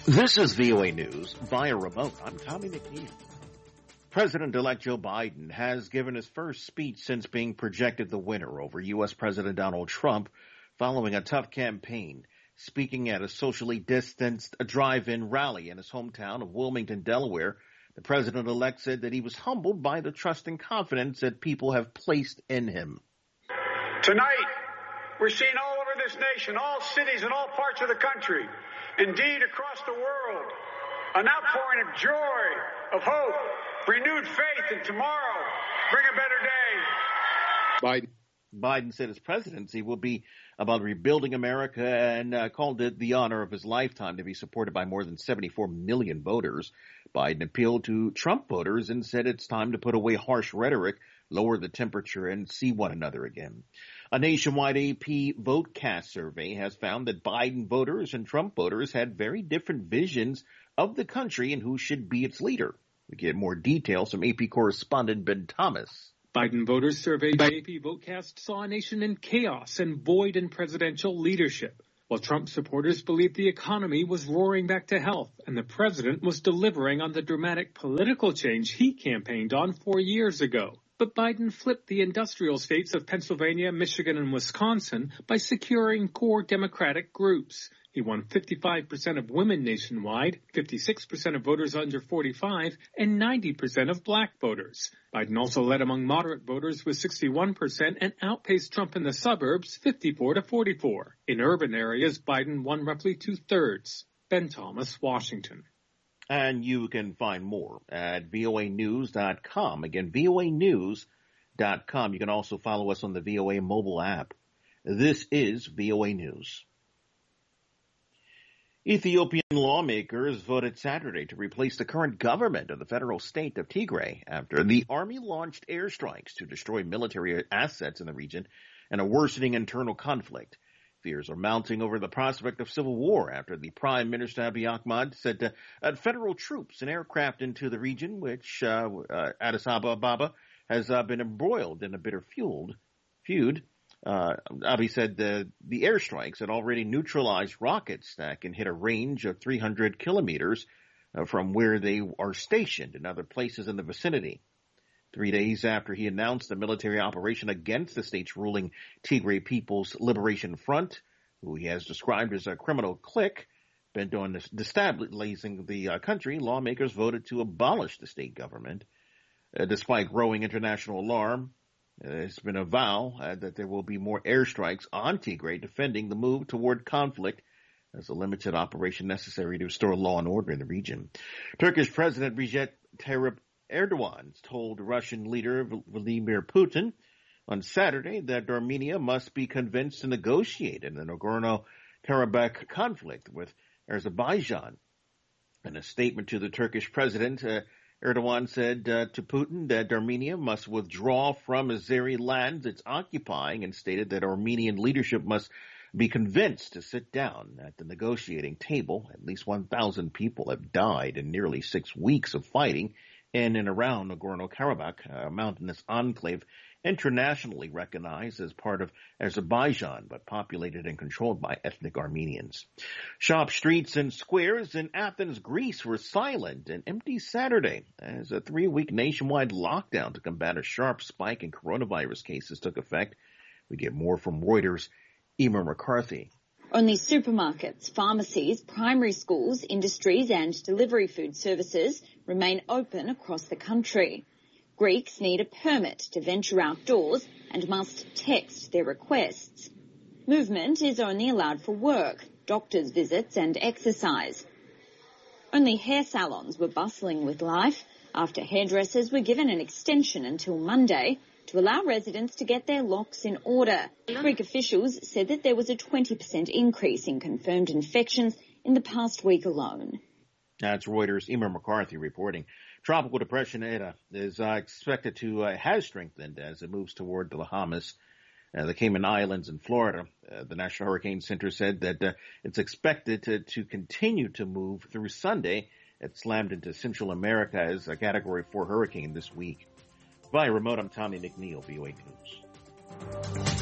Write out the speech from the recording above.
This is VOA News via remote. I'm Tommy McNeil. President-elect Joe Biden has given his first speech since being projected the winner over U.S. President Donald Trump following a tough campaign. Speaking at a socially distanced drive-in rally in his hometown of Wilmington, Delaware, the president-elect said that he was humbled by the trust and confidence that people have placed in him. Tonight, we're seeing all over this nation, all cities and all parts of the country, indeed across the world, an outpouring of joy, of hope, renewed faith in tomorrow. Bring a better day. Biden said his presidency will be about rebuilding America and called it the honor of his lifetime to be supported by more than 74 million voters. Biden appealed to Trump voters and said it's time to put away harsh rhetoric, lower the temperature, and see one another again. A nationwide AP VoteCast survey has found that Biden voters and Trump voters had very different visions of the country and who should be its leader. We get more details from AP correspondent Ben Thomas. Biden voters surveyed by AP VoteCast saw a nation in chaos and void in presidential leadership, while Trump supporters believed the economy was roaring back to health and the president was delivering on the dramatic political change he campaigned on 4 years ago. But Biden flipped the industrial states of Pennsylvania, Michigan, and Wisconsin by securing core Democratic groups. He won 55% of women nationwide, 56% of voters under 45, and 90% of black voters. Biden also led among moderate voters with 61% and outpaced Trump in the suburbs 54-44. In urban areas, Biden won roughly two-thirds. Ben Thomas, Washington. And you can find more at voanews.com. Again, voanews.com. You can also follow us on the VOA mobile app. This is VOA News. Ethiopian lawmakers voted Saturday to replace the current government of the federal state of Tigray after the army launched airstrikes to destroy military assets in the region and a worsening internal conflict. Fears are mounting over the prospect of civil war after the Prime Minister Abiy Ahmed sent federal troops and aircraft into the region, which Addis Ababa has been embroiled in a bitter feud. Abiy said the airstrikes had already neutralized rockets that can hit a range of 300 kilometers from where they are stationed in other places in the vicinity. 3 days after he announced the military operation against the state's ruling Tigray People's Liberation Front, who he has described as a criminal clique bent on destabilizing the country, lawmakers voted to abolish the state government. Despite growing international alarm, it's been a vow that there will be more airstrikes on Tigray, defending the move toward conflict as a limited operation necessary to restore law and order in the region. Turkish President Recep Tayyip Erdogan told Russian leader Vladimir Putin on Saturday that Armenia must be convinced to negotiate in the Nagorno-Karabakh conflict with Azerbaijan. In a statement to the Turkish president, Erdogan said to Putin that Armenia must withdraw from Azeri lands it's occupying and stated that Armenian leadership must be convinced to sit down at the negotiating table. At least 1,000 people have died in nearly 6 weeks of fighting in and around Nagorno-Karabakh, a mountainous enclave internationally recognized as part of Azerbaijan, but populated and controlled by ethnic Armenians. Shop streets and squares in Athens, Greece were silent and empty Saturday as a 3-week nationwide lockdown to combat a sharp spike in coronavirus cases took effect. We get more from Reuters' Emer McCarthy. Only supermarkets, pharmacies, primary schools, industries and delivery food services remain open across the country. Greeks need a permit to venture outdoors and must text their requests. Movement is only allowed for work, doctor's visits and exercise. Only hair salons were bustling with life after hairdressers were given an extension until Monday to allow residents to get their locks in order. Greek officials said that there was a 20% increase in confirmed infections in the past week alone. That's Reuters' Emer McCarthy reporting. Tropical depression Eta is expected to has strengthened as it moves toward the Bahamas, the Cayman Islands, and Florida. The National Hurricane Center said that it's expected to continue to move through Sunday. It slammed into Central America as a Category 4 hurricane this week. Via remote, I'm Tommy McNeil, VOA News.